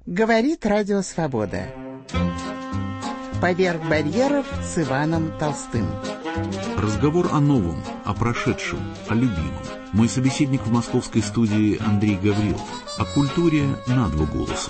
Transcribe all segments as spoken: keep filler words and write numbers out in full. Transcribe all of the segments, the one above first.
Говорит Радио Свобода. Поверх барьеров с Иваном Толстым. Разговор о новом, о прошедшем, о любимом. Мой собеседник в московской студии Андрей Гаврилов. О культуре на два голоса.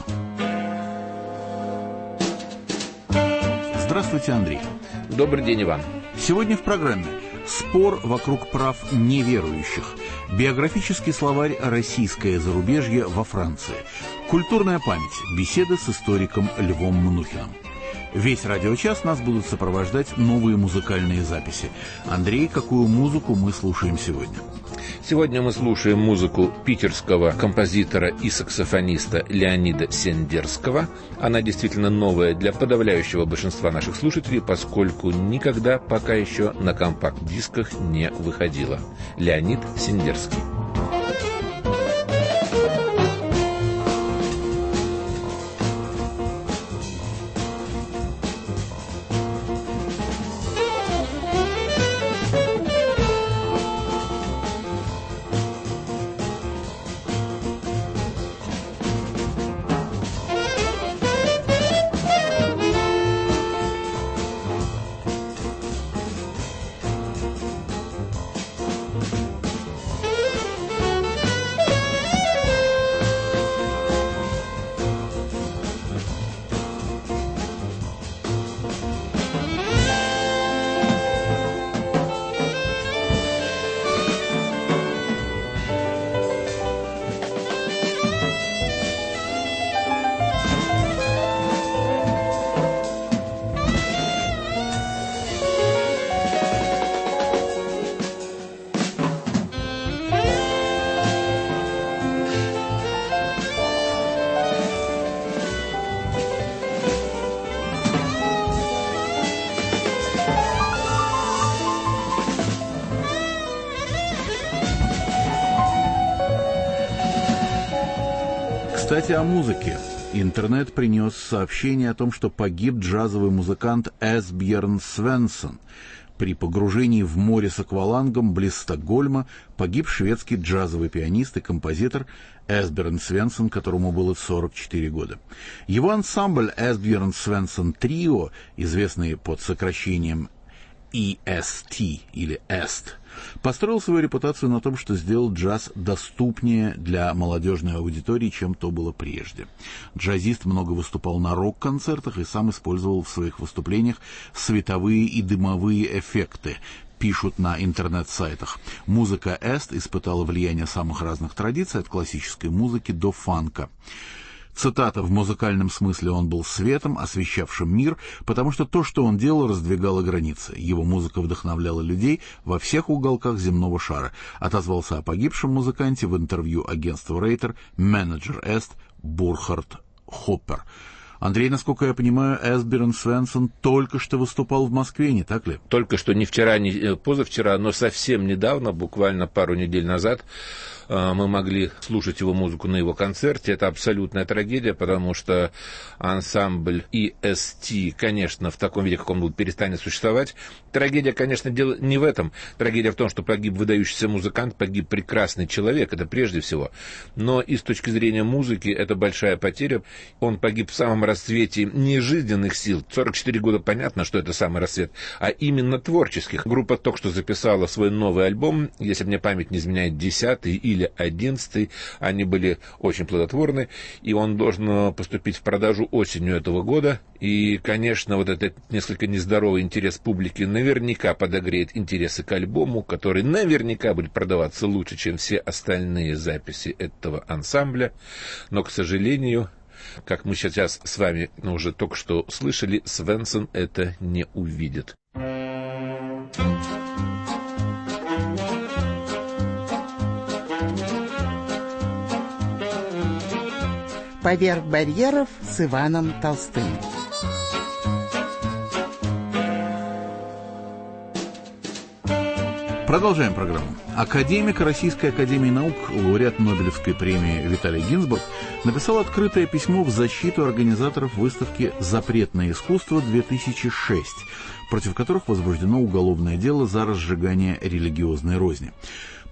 Здравствуйте, Андрей. Добрый день, Иван. Сегодня в программе спор вокруг прав неверующих, биографический словарь «Российское зарубежье во Франции», культурная память, беседа с историком Львом Мнухиным. Весь радиочас нас будут сопровождать новые музыкальные записи. Андрей, какую музыку мы слушаем сегодня? Сегодня мы слушаем музыку питерского композитора и саксофониста Леонида Сендерского. Она действительно новая для подавляющего большинства наших слушателей, поскольку никогда пока еще на компакт-дисках не выходила. Леонид Сендерский. Кстати, о музыке. Интернет принес сообщение о том, что погиб джазовый музыкант Эсбьерн Свенсон. При погружении в море с аквалангом близ Стокгольма погиб шведский джазовый пианист и композитор Эсбьерн Свенсон, которому было сорок четыре года. Его ансамбль Эсбьерн Свенсон Трио, известный под сокращением и эс ти или эст, построил свою репутацию на том, что сделал джаз доступнее для молодежной аудитории, чем то было прежде. Джазист много выступал на рок-концертах и сам использовал в своих выступлениях световые и дымовые эффекты, пишут на интернет-сайтах. Музыка эст испытала влияние самых разных традиций, от классической музыки до фанка. Цитата: «В музыкальном смысле он был светом, освещавшим мир, потому что то, что он делал, раздвигало границы. Его музыка вдохновляла людей во всех уголках земного шара», отозвался о погибшем музыканте в интервью агентству Рейтер менеджер Эст Бурхард Хоппер. Андрей, насколько я понимаю, Эсбьерн Свенсон только что выступал в Москве, не так ли? Только что, не вчера, не позавчера, но совсем недавно, буквально пару недель назад, мы могли слушать его музыку на его концерте. Это абсолютная трагедия, потому что ансамбль и эс ти, конечно, в таком виде, как он был, перестанет существовать. Трагедия, конечно, дело не в этом. Трагедия в том, что погиб выдающийся музыкант, погиб прекрасный человек, это прежде всего. Но и с точки зрения музыки это большая потеря. Он погиб в самом расцвете не жизненных сил. сорок четыре года, понятно, что это самый расцвет, а именно творческих. Группа только что записала свой новый альбом, если мне память не изменяет, десятый или или одиннадцатый, они были очень плодотворны, и он должен поступить в продажу осенью этого года. И, конечно, вот этот несколько нездоровый интерес публики наверняка подогреет интересы к альбому, который наверняка будет продаваться лучше, чем все остальные записи этого ансамбля. Но, к сожалению, как мы сейчас с вами ну, уже только что слышали, Свенсон это не увидит. «Поверх барьеров» с Иваном Толстым. Продолжаем программу. Академик Российской академии наук, лауреат Нобелевской премии Виталий Гинзбург написал открытое письмо в защиту организаторов выставки «Запретное искусство-две тысячи шесть», против которых возбуждено уголовное дело за разжигание религиозной розни.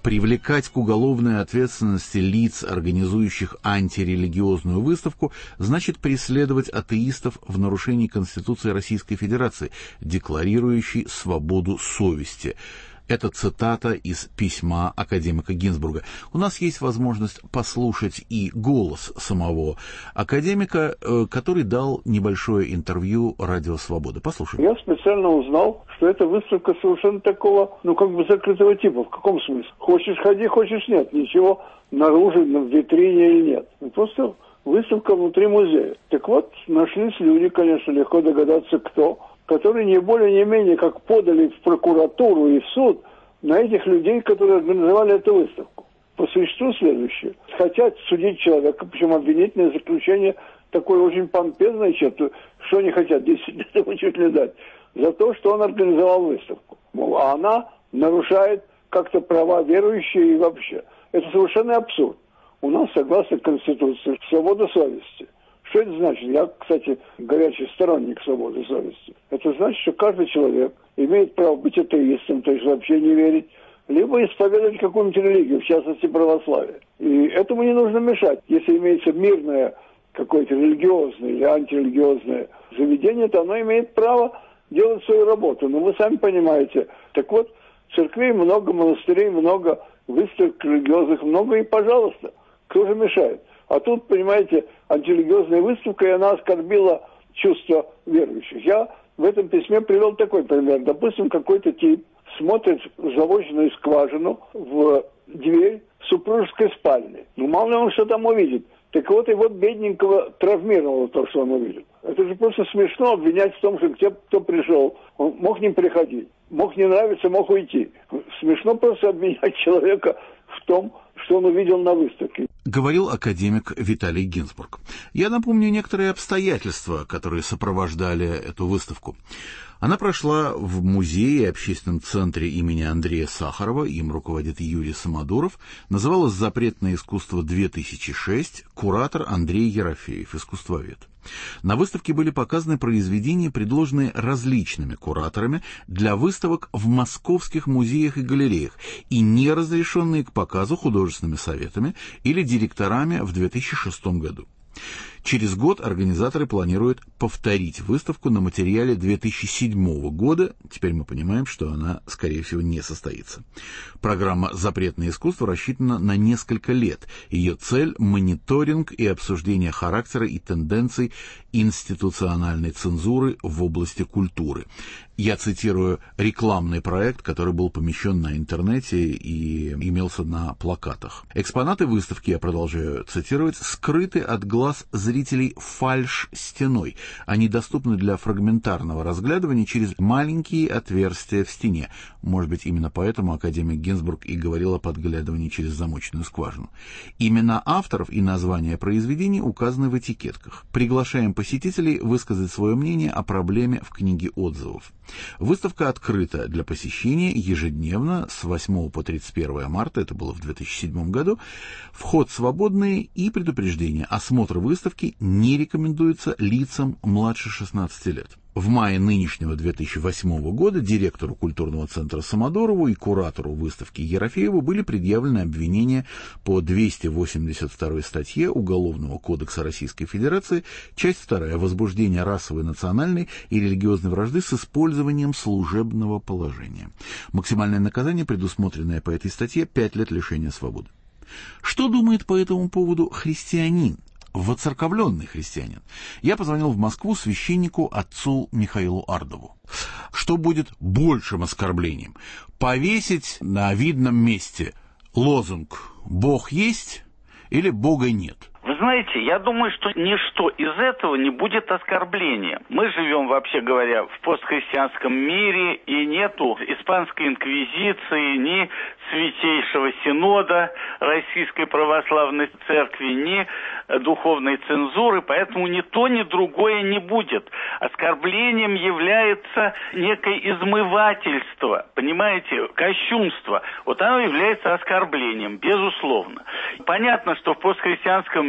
Привлекать к уголовной ответственности лиц, организующих антирелигиозную выставку, значит преследовать атеистов в нарушении Конституции Российской Федерации, декларирующей свободу совести. Это цитата из письма академика Гинзбурга. У нас есть возможность послушать и голос самого академика, который дал небольшое интервью «Радио Свобода». Послушаем. Я специально узнал, что эта выставка совершенно такого, ну, как бы закрытого типа. В каком смысле? Хочешь ходи, хочешь нет. Ничего наружу, в витрине или нет. Просто выставка внутри музея. Так вот, нашлись люди, конечно, легко догадаться, кто, которые не более не менее как подали в прокуратуру и в суд на этих людей, которые организовали эту выставку. По существу следующее. Хотят судить человека, причем обвинительное заключение такое очень помпезное, что они хотят, десять лет ему чуть ли дать, за то, что он организовал выставку. Мол, а она нарушает как-то права верующие и вообще. Это совершенно абсурд. У нас, согласно Конституции, свобода совести. Что это значит? Я, кстати, горячий сторонник свободы совести. Это значит, что каждый человек имеет право быть атеистом, то есть вообще не верить, либо исповедовать какую-нибудь религию, в частности православие. И этому не нужно мешать. Если имеется мирное какое-то религиозное или антирелигиозное заведение, то оно имеет право делать свою работу. Но вы сами понимаете. Так вот, церквей много, монастырей много, выставок религиозных много, и пожалуйста, кто же мешает? А тут, понимаете, антирелигиозная выставка, и она оскорбила чувства верующих. Я в этом письме привел такой пример. Допустим, какой-то тип смотрит в замоченную скважину в дверь супружеской спальни. Ну, мало ли он что там увидит. Так вот, и вот бедненького травмировало то, что он увидел. Это же просто смешно обвинять в том, что те, кто пришел, он мог не приходить, мог не нравиться, мог уйти. Смешно просто обвинять человека в том, что он увидел на выставке. Говорил академик Виталий Гинзбург. Я напомню некоторые обстоятельства, которые сопровождали эту выставку. Она прошла в музее и общественном центре имени Андрея Сахарова, им руководит Юрий Самодуров, называлась «Запретное искусство-две тысячи шесть», куратор Андрей Ерофеев, искусствовед. На выставке были показаны произведения, предложенные различными кураторами для выставок в московских музеях и галереях и не разрешенные к показу художественными советами или директорами в две тысячи шестом году. Через год организаторы планируют повторить выставку на материале две тысячи седьмого года. Теперь мы понимаем, что она, скорее всего, не состоится. Программа «Запретное искусство» рассчитана на несколько лет. Ее цель – мониторинг и обсуждение характера и тенденций институциональной цензуры в области культуры. Я цитирую рекламный проект, который был помещен на интернете и имелся на плакатах. Экспонаты выставки, я продолжаю цитировать, скрыты от глаз зрителей фальш-стеной. Они доступны для фрагментарного разглядывания через маленькие отверстия в стене. Может быть, именно поэтому академик Гинзбург и говорил о подглядывании через замоченную скважину. Имена авторов и названия произведений указаны в этикетках. Приглашаем посетителей высказать свое мнение о проблеме в книге отзывов. Выставка открыта для посещения ежедневно с восьмого по тридцать первое марта, это было в две тысячи седьмом году. Вход свободный и предупреждение. Осмотр выставки не рекомендуется лицам младше шестнадцати лет. В мае нынешнего две тысячи восьмого года директору культурного центра Самодурову и куратору выставки Ерофееву были предъявлены обвинения по двести восемьдесят второй статье Уголовного кодекса Российской Федерации, часть вторая, возбуждение расовой, национальной и религиозной вражды с использованием служебного положения. Максимальное наказание, предусмотренное по этой статье, пять лет лишения свободы. Что думает по этому поводу христианин? Воцерковленный христианин. Я позвонил в Москву священнику отцу Михаилу Ардову. Что будет большим оскорблением? Повесить на видном месте лозунг «Бог есть» или «Бога нет»? Вы знаете, я думаю, что ничто из этого не будет оскорблением. Мы живем, вообще говоря, в постхристианском мире, и нету испанской инквизиции, ни Святейшего Синода Российской Православной Церкви, ни духовной цензуры, поэтому ни то, ни другое не будет. Оскорблением является некое измывательство, понимаете, кощунство. Вот оно является оскорблением, безусловно. Понятно, что в постхристианском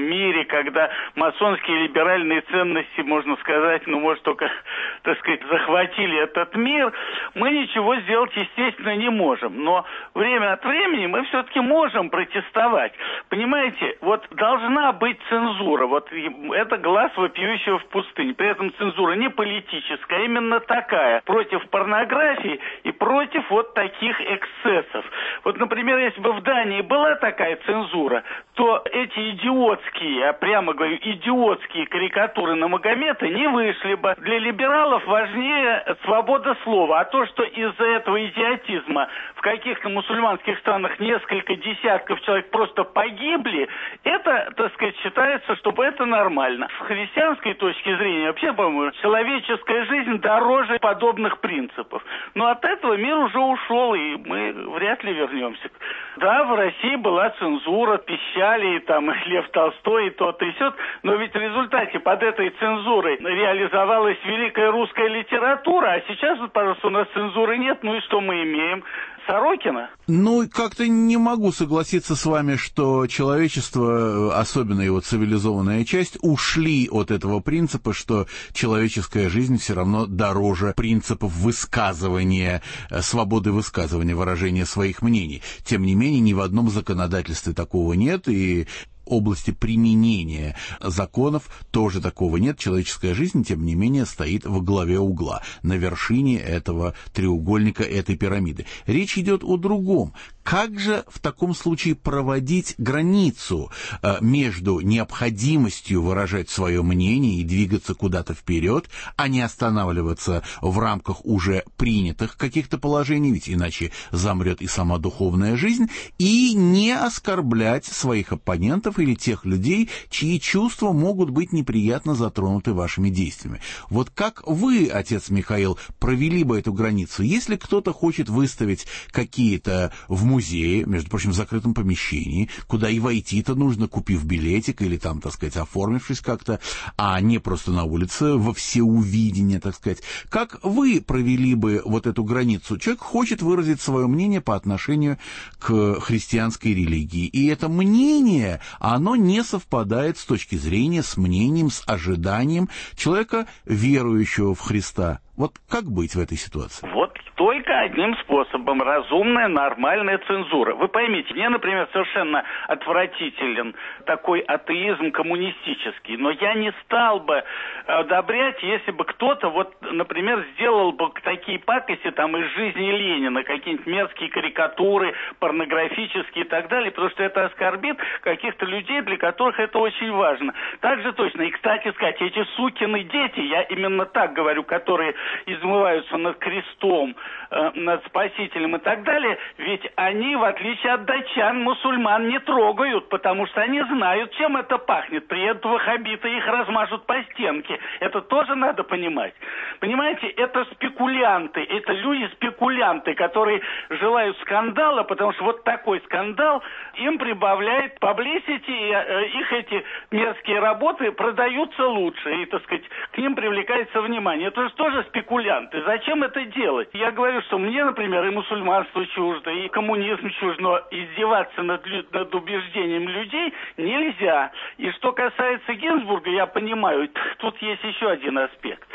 мире, когда масонские либеральные ценности, можно сказать, ну, может, только, так сказать, захватили этот мир, мы ничего сделать, естественно, не можем. Но время от времени мы все-таки можем протестовать. Понимаете, вот должна быть цензура. Вот это глаз вопиющего в пустыне. При этом цензура не политическая, а именно такая. Против порнографии и против вот таких эксцессов. Вот, например, если бы в Дании была такая цензура, то эти идиотские, я прямо говорю, идиотские карикатуры на Магомета не вышли бы. Для либералов важнее свобода слова. А то, что из-за этого идиотизма в каких-то мусульманских странах несколько десятков человек просто погибли, это, так сказать, считается, чтобы это нормально. С христианской точки зрения, вообще, по-моему, человеческая жизнь дороже подобных принципов. Но от этого мир уже ушел, и мы вряд ли вернемся. Да, в России была цензура, пищали, там, Лев Толстой и тот и сёт, но ведь в результате под этой цензурой реализовалась великая русская литература, а сейчас, пожалуйста, у нас цензуры нет, ну и что мы имеем? Сорокина? Ну, как-то не могу согласиться с вами, что человечество, особенно его цивилизованная часть, ушли от этого принципа, что человеческая жизнь все равно дороже принципов высказывания, свободы высказывания, выражения своих мнений. Тем не менее, ни в одном законодательстве такого нет, и области применения законов тоже такого нет. Человеческая жизнь, тем не менее, стоит во главе угла, на вершине этого треугольника, этой пирамиды. Речь идет о другом. Как же в таком случае проводить границу э, между необходимостью выражать свое мнение и двигаться куда-то вперед, а не останавливаться в рамках уже принятых каких-то положений, ведь иначе замрет и сама духовная жизнь, и не оскорблять своих оппонентов или тех людей, чьи чувства могут быть неприятно затронуты вашими действиями. Вот как вы, отец Михаил, провели бы эту границу? Если кто-то хочет выставить какие-то в музее, между прочим, в закрытом помещении, куда и войти-то нужно, купив билетик или там, так сказать, оформившись как-то, а не просто на улице, во всеувидение, так сказать. Как вы провели бы вот эту границу? Человек хочет выразить свое мнение по отношению к христианской религии, и это мнение, оно не совпадает с точки зрения, с мнением, с ожиданием человека, верующего в Христа. Вот как быть в этой ситуации? Вот только одним способом. Разумная, нормальная цензура. Вы поймите, мне, например, совершенно отвратителен такой атеизм коммунистический. Но я не стал бы одобрять, если бы кто-то, вот, например, сделал бы такие пакости там из жизни Ленина, какие-нибудь мерзкие карикатуры, порнографические и так далее, потому что это оскорбит каких-то людей, для которых это очень важно. Так же точно. И, кстати сказать, эти сукины дети, я именно так говорю, которые измываются над крестом, э, над Спасителем и так далее, ведь они, в отличие от датчан, мусульман не трогают, потому что они знают, чем это пахнет. Приедут ваххабиты, их размажут по стенке. Это тоже надо понимать. Понимаете, это спекулянты, это люди-спекулянты, которые желают скандала, потому что вот такой скандал им прибавляет publicity, и э, их эти мерзкие работы продаются лучше, и, так сказать, к ним привлекается внимание. Это же тоже спекулянты. Зачем это делать? Я говорю, что мне, например, и мусульманство чуждо, и коммунизм чуждо, но издеваться над, над убеждением людей нельзя. И что касается Гинзбурга, я понимаю, тут есть еще один аспект.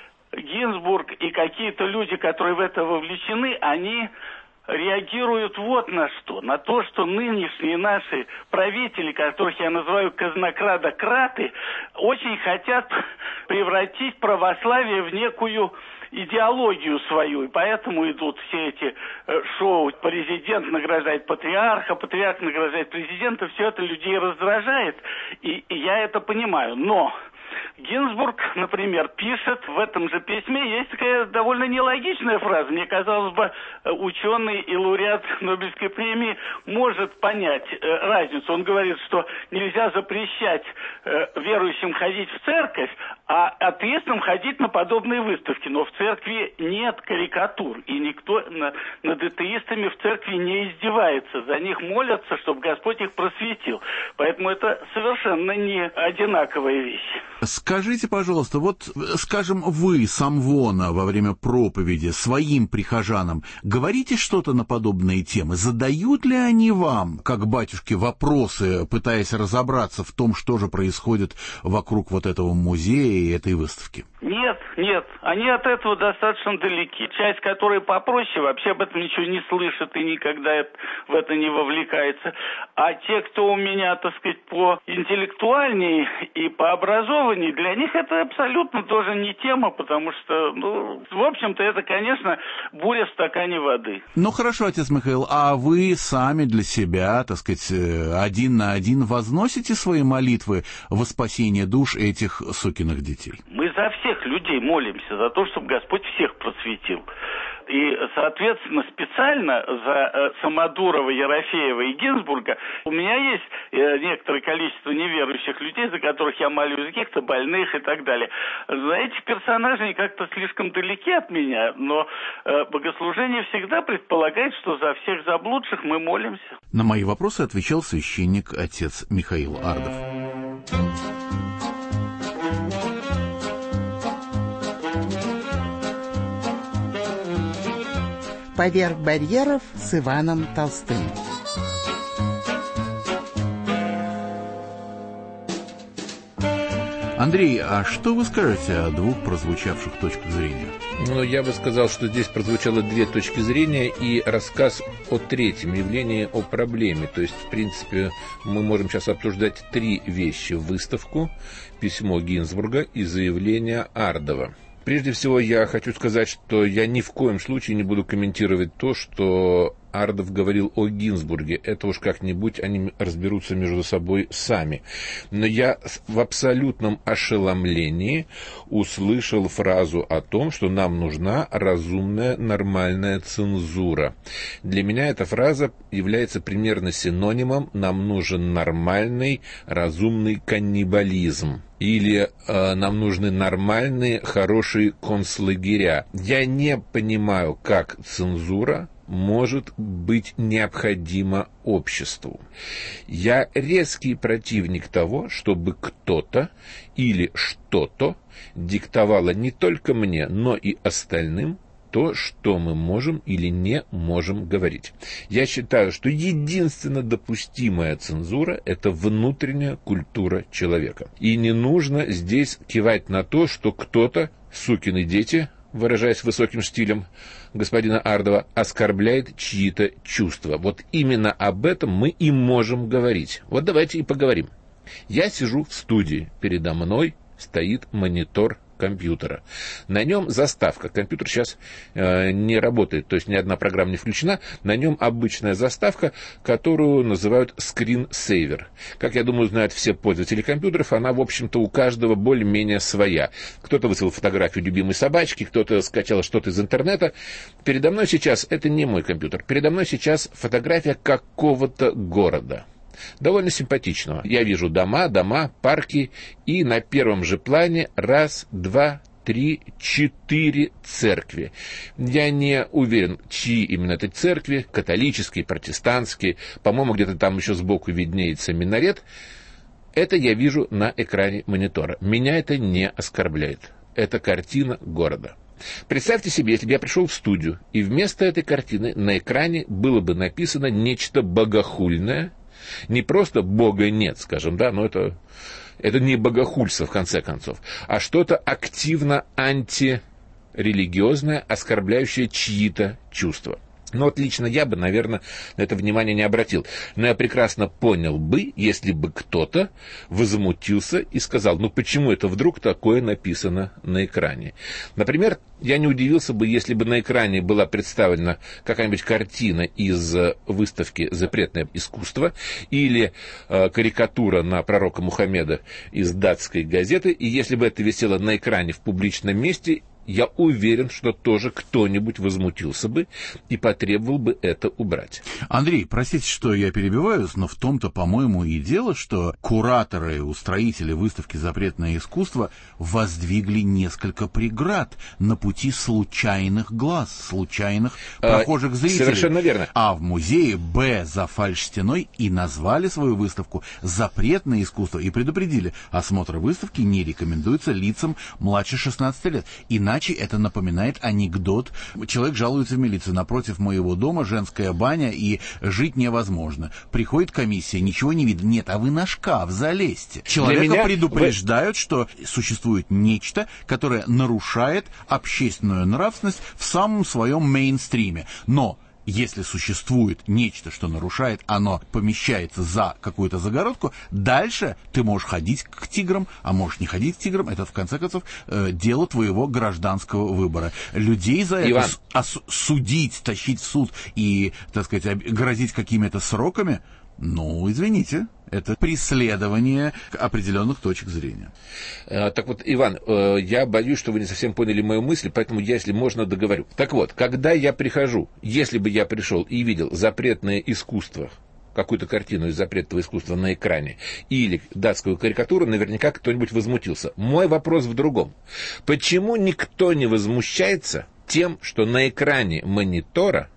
Гинзбург и какие-то люди, которые в это вовлечены, они реагируют вот на что. На то, что нынешние наши правители, которых я называю казнокрада-краты, очень хотят превратить православие в некую идеологию свою, и поэтому идут все эти э, шоу. Президент награждает патриарха, патриарх награждает президента, все это людей раздражает, и, и я это понимаю. Но Гинзбург, например, пишет в этом же письме, есть такая довольно нелогичная фраза. Мне казалось бы, ученый и лауреат Нобелевской премии может понять э, разницу. Он говорит, что нельзя запрещать э, верующим ходить в церковь, а атеистам ходить на подобные выставки. Но в церкви нет карикатур, и никто на, над атеистами в церкви не издевается. За них молятся, чтобы Господь их просветил. Поэтому это совершенно не одинаковая вещь. Скажите, пожалуйста, вот, скажем, вы, самвона, во время проповеди своим прихожанам говорите что-то на подобные темы? Задают ли они вам, как батюшки, вопросы, пытаясь разобраться в том, что же происходит вокруг вот этого музея и этой выставки? Нет, нет, они от этого достаточно далеки. Часть, которая попроще, вообще об этом ничего не слышит и никогда в это не вовлекается. А те, кто у меня, так сказать, по интеллектуальней и по образованию, для них это абсолютно тоже не тема, потому что, ну, в общем-то, это, конечно, буря в стакане воды. Ну, хорошо, отец Михаил, а вы сами для себя, так сказать, один на один возносите свои молитвы во спасение душ этих сукиных детей? Мы за всех людей молимся, за то, чтобы Господь всех просветил. И, соответственно, специально за Самодурова, Ерофеева и Гинзбурга у меня есть некоторое количество неверующих людей, за которых я молюсь, каких-то больных и так далее. За этих персонажей они как-то слишком далеки от меня, но богослужение всегда предполагает, что за всех заблудших мы молимся. На мои вопросы отвечал священник отец Михаил Ардов. «Поверх барьеров» с Иваном Толстым. Андрей, а что вы скажете о двух прозвучавших точках зрения? Ну, я бы сказал, что здесь прозвучало две точки зрения и рассказ о третьем явлении, о проблеме. То есть, в принципе, мы можем сейчас обсуждать три вещи: выставку, письмо Гинзбурга и заявление Ардова. Прежде всего, я хочу сказать, что я ни в коем случае не буду комментировать то, что Ардов говорил о Гинзбурге. Это уж как-нибудь они разберутся между собой сами. Но я в абсолютном ошеломлении услышал фразу о том, что нам нужна разумная, нормальная цензура. Для меня эта фраза является примерно синонимом «нам нужен нормальный, разумный каннибализм». Или э, нам нужны нормальные, хорошие концлагеря. Я не понимаю, как цензура может быть необходима обществу. Я резкий противник того, чтобы кто-то или что-то диктовало не только мне, но и остальным то, что мы можем или не можем говорить. Я считаю, что единственно допустимая цензура – это внутренняя культура человека. И не нужно здесь кивать на то, что кто-то, сукины дети, выражаясь высоким стилем господина Ардова, оскорбляет чьи-то чувства. Вот именно об этом мы и можем говорить. Вот давайте и поговорим. Я сижу в студии, передо мной стоит монитор компьютера. На нем заставка. Компьютер сейчас э, не работает, то есть ни одна программа не включена. На нем обычная заставка, которую называют screensaver. Как я думаю, знают все пользователи компьютеров, она, в общем-то, у каждого более-менее своя. Кто-то выставил фотографию любимой собачки, кто-то скачал что-то из интернета. Передо мной сейчас, это не мой компьютер, передо мной сейчас фотография какого-то города. Довольно симпатичного. Я вижу дома, дома, парки, и на первом же плане раз, два, три, четыре церкви. Я не уверен, чьи именно это церкви, католические, протестантские, по-моему, где-то там еще сбоку виднеется минарет. Это я вижу на экране монитора. Меня это не оскорбляет. Это картина города. Представьте себе, если бы я пришел в студию, и вместо этой картины на экране было бы написано нечто богохульное. Не просто Бога нет, скажем, да, но это, это не богохульство, в конце концов, а что-то активно антирелигиозное, оскорбляющее чьи-то чувства. Но вот лично я бы, наверное, на это внимание не обратил. Но я прекрасно понял бы, если бы кто-то возмутился и сказал, ну почему это вдруг такое написано на экране? Например, я не удивился бы, если бы на экране была представлена какая-нибудь картина из выставки «Запретное искусство» или э, карикатура на пророка Мухаммеда из датской газеты, и если бы это висело на экране в публичном месте, я уверен, что тоже кто-нибудь возмутился бы и потребовал бы это убрать. Андрей, простите, что я перебиваюсь, но в том-то, по-моему, и дело, что кураторы, устроители выставки «Запретное искусство» воздвигли несколько преград на пути случайных глаз, случайных прохожих зрителей. Совершенно верно. А в музее «Б» за фальшстеной и назвали свою выставку «Запретное искусство» и предупредили, осмотр выставки не рекомендуется лицам младше шестнадцати лет. Иначе это напоминает анекдот. Человек жалуется в милицию: напротив моего дома женская баня, и жить невозможно. Приходит комиссия, ничего не видно. Нет, а вы на шкаф залезьте. Человека меня... предупреждают, вы... что существует нечто, которое нарушает общественную нравственность в самом своем мейнстриме. Но если существует нечто, что нарушает, оно помещается за какую-то загородку, дальше ты можешь ходить к тиграм, а можешь не ходить к тиграм. Это, в конце концов, э, дело твоего гражданского выбора. Людей за Иван. это ос- судить, тащить в суд и, так сказать, грозить какими-то сроками, ну, извините, это преследование определенных точек зрения. Так вот, Иван, я боюсь, что вы не совсем поняли мою мысль, поэтому я, если можно, договорю. Так вот, когда я прихожу, если бы я пришел и видел запретное искусство, какую-то картину из запретного искусства на экране или датскую карикатуру, наверняка кто-нибудь возмутился. Мой вопрос в другом. Почему никто не возмущается тем, что на экране монитора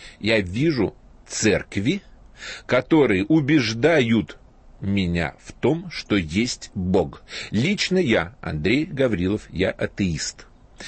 я вижу церкви, которые убеждают меня в том, что есть Бог? Лично я, Андрей Гаврилов, я атеист.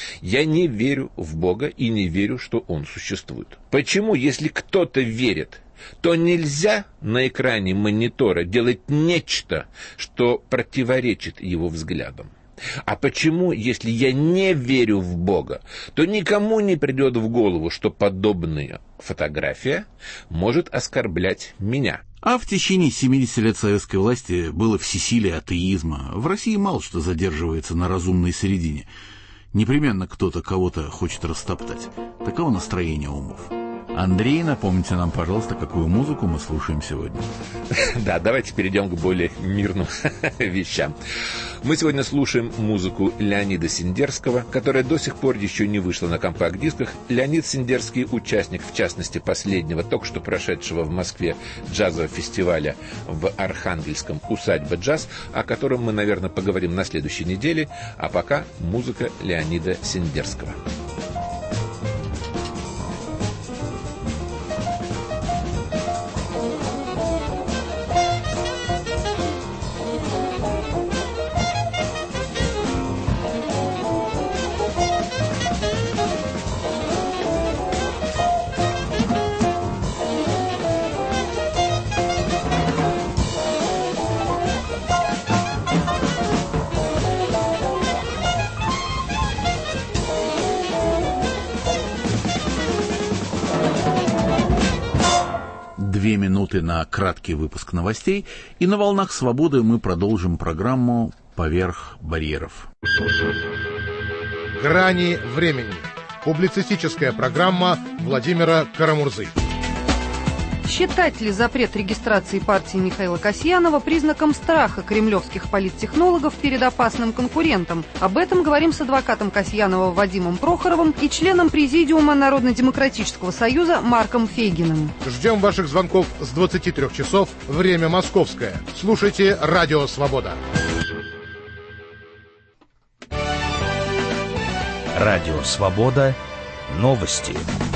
Я не верю в Бога и не верю, что Он существует. Почему, если кто-то верит, то нельзя на экране монитора делать нечто, что противоречит его взглядам? А почему, если я не верю в Бога, то никому не придет в голову, что подобная фотография может оскорблять меня? А в течение семидесяти лет советской власти было всесилие атеизма. В России мало что задерживается на разумной середине. Непременно кто-то кого-то хочет растоптать. Таково настроение умов. Андрей, напомните нам, пожалуйста, какую музыку мы слушаем сегодня. Да, давайте перейдем к более мирным вещам. Мы сегодня слушаем музыку Леонида Сендерского, которая до сих пор еще не вышла на компакт-дисках. Леонид Сендерский — участник, в частности, последнего, только что прошедшего в Москве джазового фестиваля в Архангельском «Усадьба джаз», о котором мы, наверное, поговорим на следующей неделе. А пока музыка Леонида Сендерского. Две минуты на краткий выпуск новостей, и на волнах «Свободы» мы продолжим программу «Поверх барьеров». «Грани времени». Публицистическая программа Владимира Карамурзы. Считать ли запрет регистрации партии Михаила Касьянова признаком страха кремлевских политтехнологов перед опасным конкурентом? Об этом говорим с адвокатом Касьянова Вадимом Прохоровым и членом Президиума Народно-демократического союза Марком Фейгиным. Ждем ваших звонков с двадцати трёх часов, время московское. Слушайте «Радио Свобода». Радио Свобода. Новости.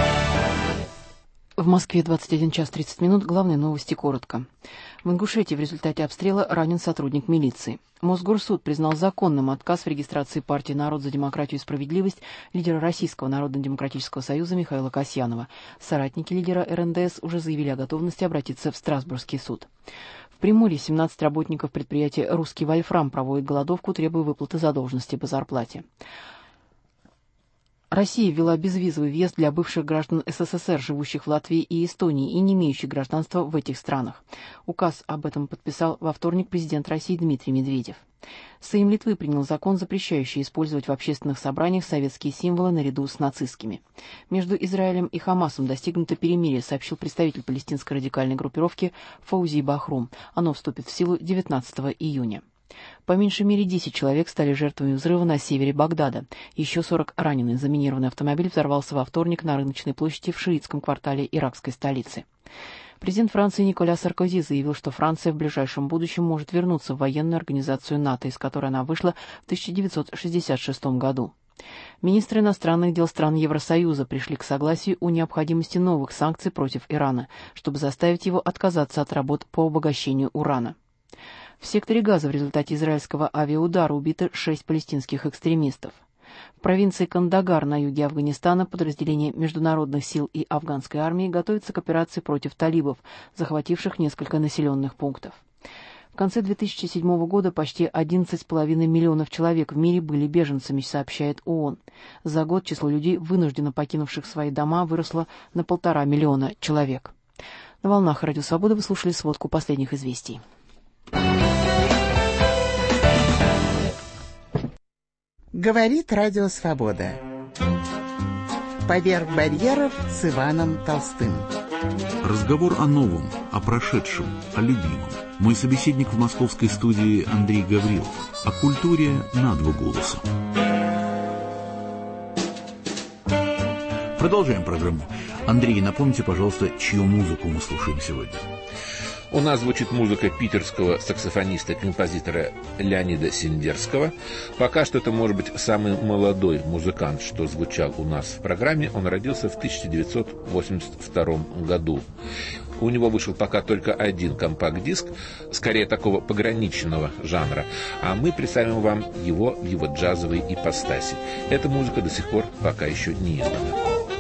В Москве двадцать один час тридцать минут. Главные новости коротко. В Ингушетии в результате обстрела ранен сотрудник милиции. Мосгорсуд признал законным отказ в регистрации партии «Народ за демократию и справедливость» лидера Российского народно-демократического союза Михаила Касьянова. Соратники лидера эр эн дэ эс уже заявили о готовности обратиться в Страсбургский суд. В Приморье семнадцать работников предприятия «Русский Вольфрам» проводят голодовку, требуя выплаты задолженности по зарплате. Россия ввела безвизовый въезд для бывших граждан эс эс эс эр, живущих в Латвии и Эстонии и не имеющих гражданства в этих странах. Указ об этом подписал во вторник президент России Дмитрий Медведев. Сейм Литвы принял закон, запрещающий использовать в общественных собраниях советские символы наряду с нацистскими. Между Израилем и Хамасом достигнуто перемирие, сообщил представитель палестинской радикальной группировки Фаузи Бахрум. Оно вступит в силу девятнадцатого июня. По меньшей мере десять человек стали жертвами взрыва на севере Багдада. Еще сорок ранены. Заминированный автомобиль взорвался во вторник на рыночной площади в шиитском квартале иракской столицы. Президент Франции Николя Саркози заявил, что Франция в ближайшем будущем может вернуться в военную организацию НАТО, из которой она вышла в тысяча девятьсот шестьдесят шестом году. Министры иностранных дел стран Евросоюза пришли к согласию о необходимости новых санкций против Ирана, чтобы заставить его отказаться от работ по обогащению урана. В секторе Газа в результате израильского авиаудара убито шесть палестинских экстремистов. В провинции Кандагар на юге Афганистана подразделения международных сил и афганской армии готовятся к операции против талибов, захвативших несколько населенных пунктов. В конце две тысячи седьмого года почти одиннадцать с половиной миллионов человек в мире были беженцами, сообщает ООН. За год число людей, вынужденно покинувших свои дома, выросло на полтора миллиона человек. На волнах Радио Свобода вы слушали сводку последних известий. Говорит Радио Свобода. Поверх барьеров с Иваном Толстым. Разговор о новом, о прошедшем, о любимом. Мой собеседник в московской студии Андрей Гаврилов. О культуре на два голоса. Продолжаем программу. Андрей, напомните, пожалуйста, чью музыку мы слушаем сегодня? У нас звучит музыка питерского саксофониста и композитора Леонида Синдерского. Пока что это, может быть, самый молодой музыкант, что звучал у нас в программе. Он родился в тысяча девятьсот восемьдесят втором году. У него вышел пока только один компакт-диск, скорее такого пограничного жанра, а мы представим вам его в его джазовой ипостаси. Эта музыка до сих пор пока еще не издана.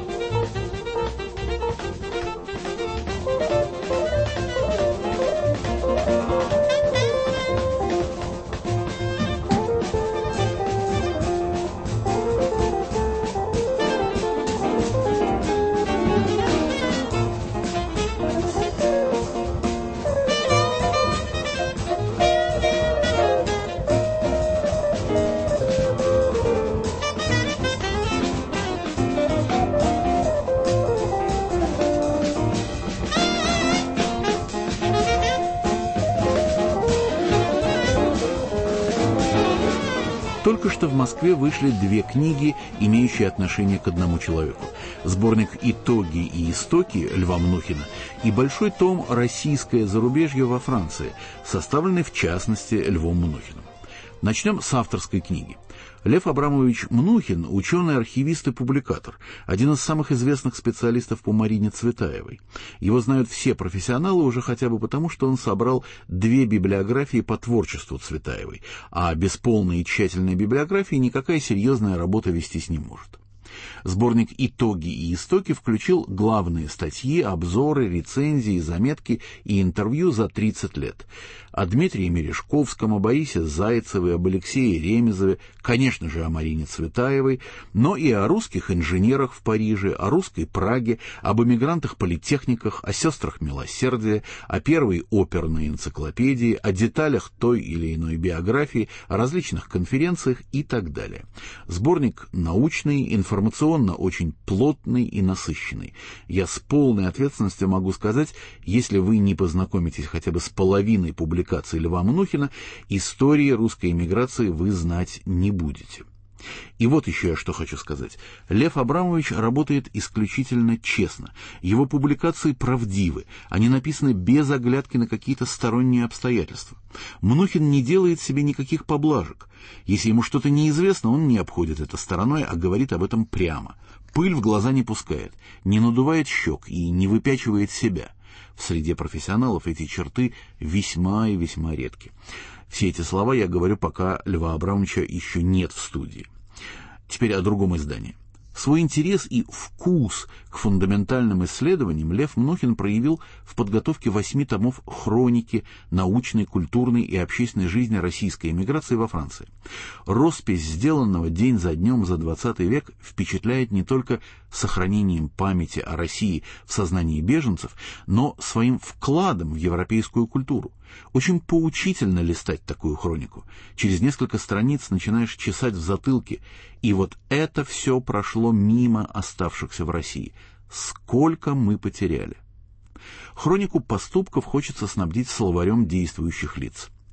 Только что в Москве вышли две книги, имеющие отношение к одному человеку. Сборник «Итоги и истоки» Льва Мнухина и большой том «Российское зарубежье во Франции», составленный в частности Львом Мнухиным. Начнем с авторской книги. Лев Абрамович Мнухин – ученый-архивист и публикатор, один из самых известных специалистов по Марине Цветаевой. Его знают все профессионалы уже хотя бы потому, что он собрал две библиографии по творчеству Цветаевой, а без полной и тщательной библиографии никакая серьезная работа вестись не может. Сборник «Итоги и истоки» включил главные статьи, обзоры, рецензии, заметки и интервью за тридцать лет. О Дмитрии Мережковском, о Борисе Зайцеве, об Алексее Ремезове, конечно же, о Марине Цветаевой, но и о русских инженерах в Париже, о русской Праге, об эмигрантах-политехниках, о сестрах милосердия, о первой оперной энциклопедии, о деталях той или иной биографии, о различных конференциях и так далее. Сборник научный, информационно очень плотный и насыщенный. Я с полной ответственностью могу сказать, если вы не познакомитесь хотя бы с половиной публикаций Льва Мнухина, истории русской эмиграции вы знать не будете. И вот еще я что хочу сказать. Лев Абрамович работает исключительно честно. Его публикации правдивы. Они написаны без оглядки на какие-то сторонние обстоятельства. Мнухин не делает себе никаких поблажек. Если ему что-то неизвестно, он не обходит это стороной, а говорит об этом прямо. Пыль в глаза не пускает, не надувает щек и не выпячивает себя. В среде профессионалов эти черты весьма и весьма редки. Все эти слова я говорю, пока Льва Абрамовича еще нет в студии. Теперь о другом издании. Свой интерес и вкус к фундаментальным исследованиям Лев Мнухин проявил в подготовке восьми томов хроники научной, культурной и общественной жизни российской эмиграции во Франции. Роспись сделанного день за днем за двадцатый век впечатляет не только сохранением памяти о России в сознании беженцев, но своим вкладом в европейскую культуру. Очень поучительно листать такую хронику. Через несколько страниц начинаешь чесать в затылке, и вот это все прошло мимо оставшихся в России. Сколько мы потеряли. Хронику поступков хочется снабдить словарем действующих лиц.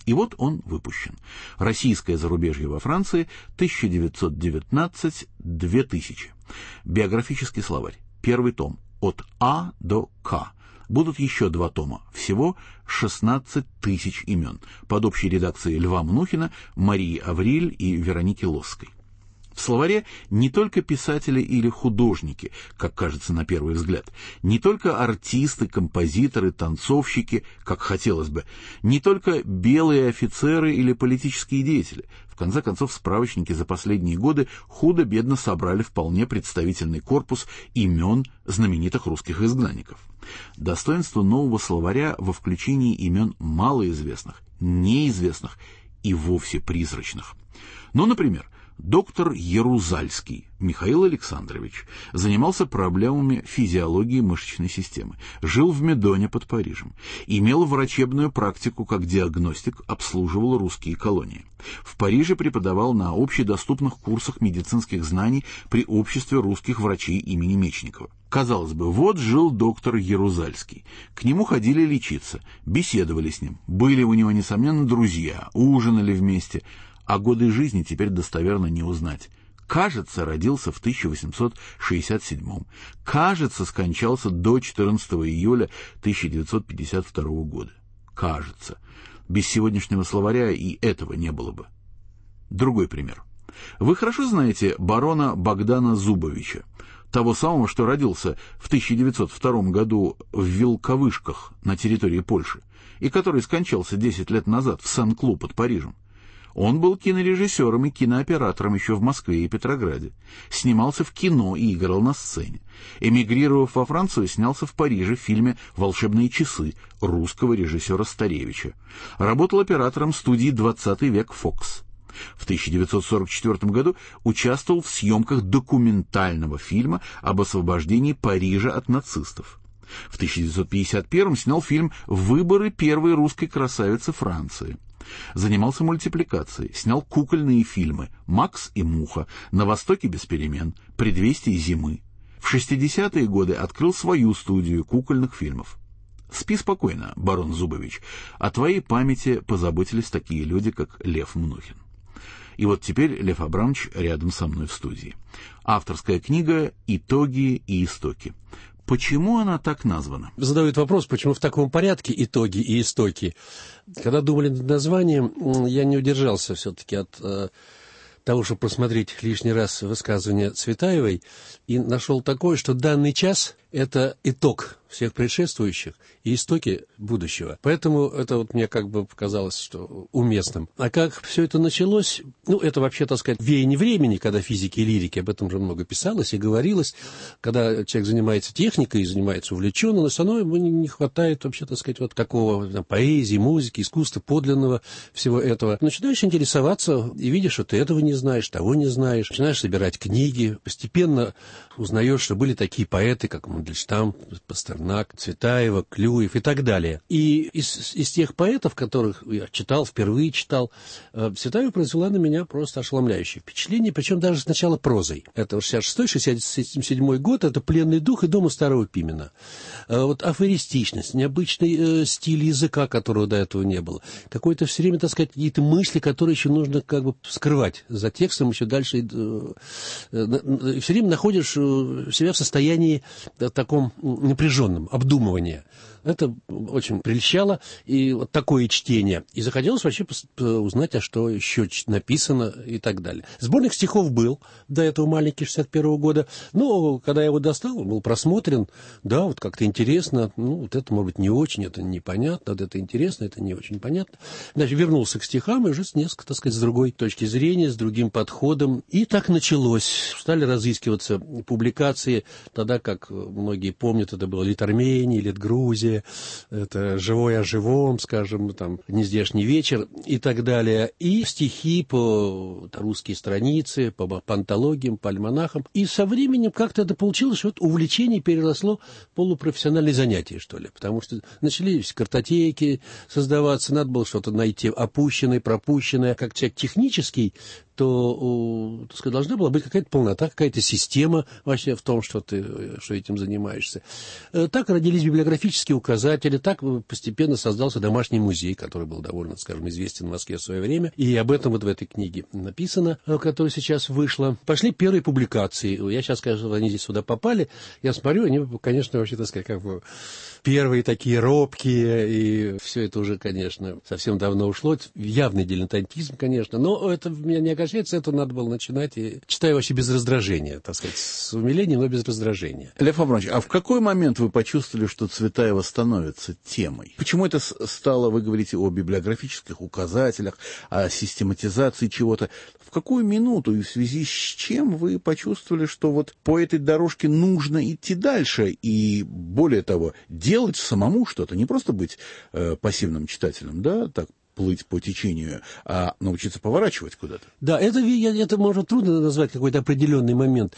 И вот он выпущен. «Российское зарубежье во Франции, тысяча девятьсот девятнадцать — две тысячи». Биографический словарь. Первый том. От А до К. Будут еще два тома. Всего шестнадцать тысяч имен. Под общей редакцией Льва Мнухина, Марии Авриль и Вероники Лосской. В словаре не только писатели или художники, как кажется на первый взгляд, не только артисты, композиторы, танцовщики, как хотелось бы, не только белые офицеры или политические деятели. В конце концов, справочники за последние годы худо-бедно собрали вполне представительный корпус имен знаменитых русских изгнанников. Достоинство нового словаря во включении имен малоизвестных, неизвестных и вовсе призрачных. Ну, например, доктор Ярузальский Михаил Александрович занимался проблемами физиологии мышечной системы, жил в Медоне под Парижем, имел врачебную практику как диагностик, обслуживал русские колонии. В Париже преподавал на общедоступных курсах медицинских знаний при обществе русских врачей имени Мечникова. Казалось бы, вот жил доктор Ярузальский. К нему ходили лечиться, беседовали с ним, были у него, несомненно, друзья, ужинали вместе, а годы жизни теперь достоверно не узнать. Кажется, родился в тысяча восемьсот шестьдесят седьмом. Кажется, скончался до четырнадцатого июля тысяча девятьсот пятьдесят второго года. Кажется. Без сегодняшнего словаря и этого не было бы. Другой пример. Вы хорошо знаете барона Богдана Зубовича, того самого, что родился в тысяча девятьсот втором году в Вилковышках на территории Польши, и который скончался десять лет назад в Сен-Клу под Парижем. Он был кинорежиссером и кинооператором еще в Москве и Петрограде. Снимался в кино и играл на сцене. Эмигрировав во Францию, снялся в Париже в фильме «Волшебные часы» русского режиссера Старевича. Работал оператором студии «двадцатый век Фокс». В тысяча девятьсот сорок четвёртом году участвовал в съемках документального фильма об освобождении Парижа от нацистов. В тысяча девятьсот пятьдесят первом снял фильм «Выборы первой русской красавицы Франции». Занимался мультипликацией, снял кукольные фильмы «Макс и Муха», «На востоке без перемен», «Предвестие зимы». В шестидесятые годы открыл свою студию кукольных фильмов. Спи спокойно, барон Зубович, о твоей памяти позаботились такие люди, как Лев Мнухин. И вот теперь Лев Абрамович рядом со мной в студии. Авторская книга «Итоги и истоки». Почему она так названа? Задают вопрос, почему в таком порядке итоги и истоки. Когда думали над названием, я не удержался все-таки от э, того, чтобы просмотреть лишний раз высказывание Цветаевой, и нашел такое, что данный час – это итог всех предшествующих и истоки будущего. Поэтому это вот мне как бы показалось, что уместным. А как все это началось? Ну, это вообще, так сказать, веяние времени, когда физики и лирики, об этом же много писалось и говорилось. Когда человек занимается техникой, занимается увлеченно, но все равно ему не хватает вообще, так сказать, вот какого там, поэзии, музыки, искусства, подлинного всего этого. Начинаешь интересоваться и видишь, что ты этого не знаешь, того не знаешь. Начинаешь собирать книги, постепенно узнаешь, что были такие поэты, как Мандельштам, Пастернак, Цветаева, Клюев и так далее. И из, из тех поэтов, которых я читал, впервые читал, Цветаева произвела на меня просто ошеломляющее впечатление, причем даже сначала прозой. Это шестьдесят шестой шестьдесят седьмой год, это «Пленный дух» и «Дома старого Пимена». Вот афористичность, необычный э, стиль языка, которого до этого не было. Какое-то все время, так сказать, какие-то мысли, которые еще нужно как бы скрывать за текстом, еще дальше. Э, э, все время находишь себя в состоянии э, таком напряженном, обдумывания. Это очень прельщало, и вот такое чтение. И захотелось вообще узнать, а что еще написано и так далее. Сборник стихов был до этого маленький, шестьдесят первого года, но когда я его достал, он был просмотрен, да, вот как-то интересно, ну, вот это, может быть, не очень, это непонятно, вот это интересно, это не очень понятно. Значит, вернулся к стихам, и уже с несколько, так сказать, с другой точки зрения, с другим подходом. И так началось. Стали разыскиваться публикации, тогда, как многие помнят, это было «Лит Армении», «Лит Грузия», это «Живой о живом», скажем, там «Нездешний вечер» и так далее. И стихи по русские страницы, по, по антологиям, по альманахам. И со временем как-то это получилось, что вот увлечение переросло в полупрофессиональные занятия, что ли. Потому что начались картотеки создаваться, надо было что-то найти опущенное, пропущенное. Как человек технический, то, так сказать, должна была быть какая-то полнота, какая-то система вообще в том, что ты что этим занимаешься. Так родились библиографические указатели. Так постепенно создался домашний музей, который был довольно, скажем, известен в Москве в свое время. И об этом вот в этой книге написано, которая сейчас вышла. Пошли первые публикации. Я сейчас скажу, они здесь сюда попали. Я смотрю, они, конечно, вообще, так сказать, как бы первые такие робкие, и все это уже, конечно, совсем давно ушло. Явный дилетантизм, конечно, но это меня не огорчает, с этого надо было начинать. И читаю вообще без раздражения, так сказать, с умилением, но без раздражения. Лев Абрамович, а в какой момент вы почувствовали, что Цветаева становится темой? Почему это стало, вы говорите о библиографических указателях, о систематизации чего-то? В какую минуту и в связи с чем вы почувствовали, что вот по этой дорожке нужно идти дальше и, более того, делать самому что-то, не просто быть э, пассивным читателем, да, так, плыть по течению, а научиться поворачивать куда-то. Да, это, это может трудно назвать какой-то определенный момент,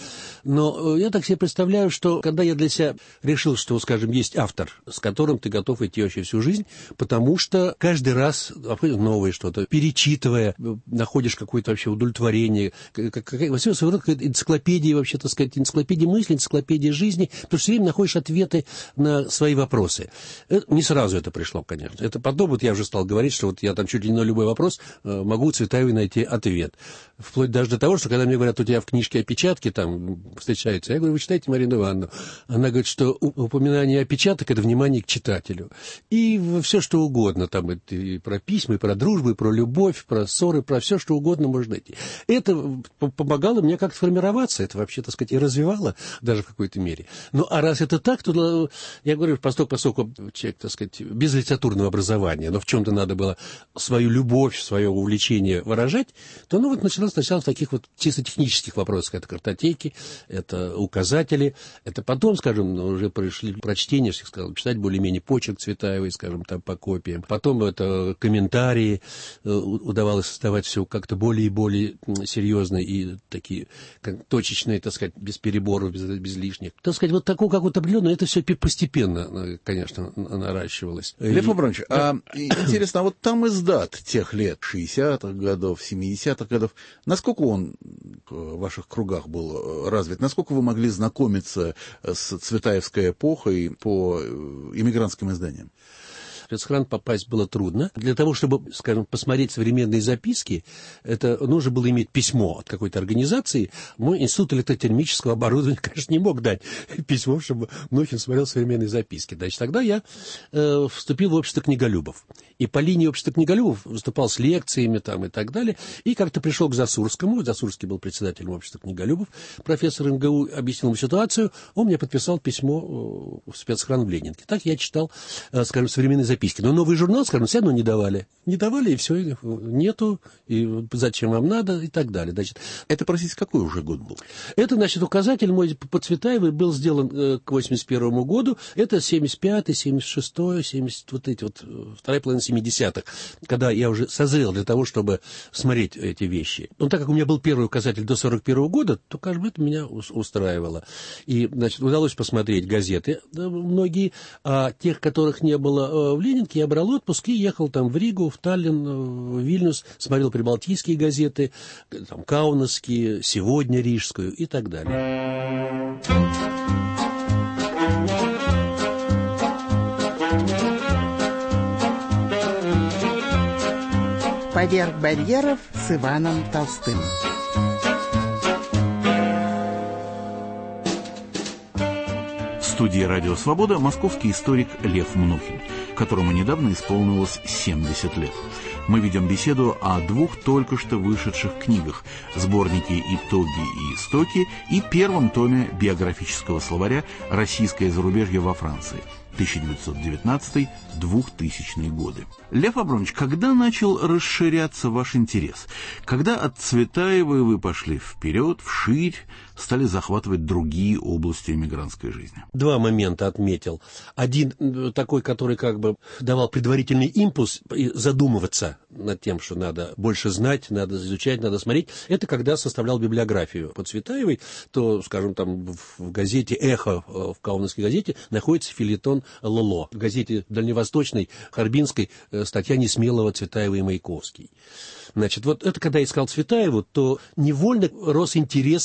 но я так себе представляю, что когда я для себя решил, что, скажем, есть автор, с которым ты готов идти вообще всю жизнь, потому что каждый раз новое что-то, перечитывая, находишь какое-то вообще удовлетворение, во всем своего рода энциклопедия, вообще, так сказать, энциклопедия мысли, энциклопедия жизни, потому что все время находишь ответы на свои вопросы. Не сразу это пришло, конечно. Это потом вот я уже стал говорить, что вот я там чуть ли не на любой вопрос могу у Цветаевой найти ответ. Вплоть даже до того, что когда мне говорят, у тебя в книжке опечатки там встречаются, я говорю, вы читаете Марину Ивановну? Она говорит, что упоминание опечаток – это внимание к читателю. И все, что угодно, там и про письма, и про дружбу, и про любовь, про ссоры, про все, что угодно можно найти. Это помогало мне как-то формироваться, это вообще, так сказать, и развивало даже в какой-то мере. Ну, а раз это так, то я говорю, поскольку, поскольку человек, так сказать, без литературного образования, но в чем-то надо было свою любовь, свое увлечение выражать, то ну, вот началось сначала в таких вот чисто технических вопросах. Это картотеки, это указатели, это потом, скажем, уже пришли прочтения, скажем, читать более-менее почерк Цветаевой, скажем, там по копиям. Потом это комментарии, удавалось создавать все как-то более и более серьезно и такие как, точечные, так сказать, без переборов, без, без лишних. Так сказать, вот такого как-то определенно, это все постепенно, конечно, наращивалось. Лев Абрамович, а интересно, а вот там издат тех лет, шестидесятых годов, семидесятых годов, насколько он в ваших кругах был развит? Насколько вы могли знакомиться с цветаевской эпохой по иммигрантским изданиям? В спецхран попасть было трудно. Для того, чтобы, скажем, посмотреть современные записки, это нужно было иметь письмо от какой-то организации. Мой институт электротермического оборудования, конечно, не мог дать письмо, чтобы Мнохин смотрел современные записки. Значит, тогда я э, вступил в общество книголюбов. И по линии общества книголюбов выступал с лекциями там, и так далее. И как-то пришел к Засурскому. Засурский был председателем общества книголюбов. Профессор эм гэ у объяснил ему ситуацию. Он мне подписал письмо в спецхран в Ленинке. Так я читал, э, скажем, современные записки. Но новый журнал, скажем, все равно не давали. Не давали, и все, нету, и зачем вам надо, и так далее. Значит, это, простите, какой уже год был? Это, значит, указатель мой по Цветаевой был сделан э, к восемьдесят первому году. Это семьдесят пятый, семьдесят шестой, семьдесят, вот эти вот, вторая половина семидесятых, когда я уже созрел для того, чтобы смотреть эти вещи. Но так как у меня был первый указатель до сорок первого года, то, кажется, это меня устраивало. И, значит, удалось посмотреть газеты, да, многие, а тех, которых не было в Ленинке, я брал отпуск и ехал там в Ригу, в Таллин, в Вильнюс, смотрел прибалтийские газеты, там, Каунасские, «Сегодня» Рижскую и так далее. «Поверх барьеров» с Иваном Толстым. В студии «Радио Свобода» московский историк Лев Мнохин, которому недавно исполнилось семьдесят лет. Мы ведем беседу о двух только что вышедших книгах: сборнике «Итоги и истоки» и первом томе биографического словаря «Российское зарубежье во Франции» тысяча девятьсот девятнадцатый — двухтысячные годы. Лев Абрамович, когда начал расширяться ваш интерес? Когда от Цветаевой вы пошли вперед, вширь, стали захватывать другие области эмигрантской жизни? Два момента отметил. Один такой, который как бы давал предварительный импульс задумываться над тем, что надо больше знать, надо изучать, надо смотреть. Это когда составлял библиографию по Цветаевой, то, скажем, там в газете «Эхо», в Каунасской газете, находится фельетон «Лоло». В газете дальневосточной, Харбинской, статья Несмелого, Цветаева и Маяковский. Значит, вот это когда я искал Цветаеву, то невольно рос интерес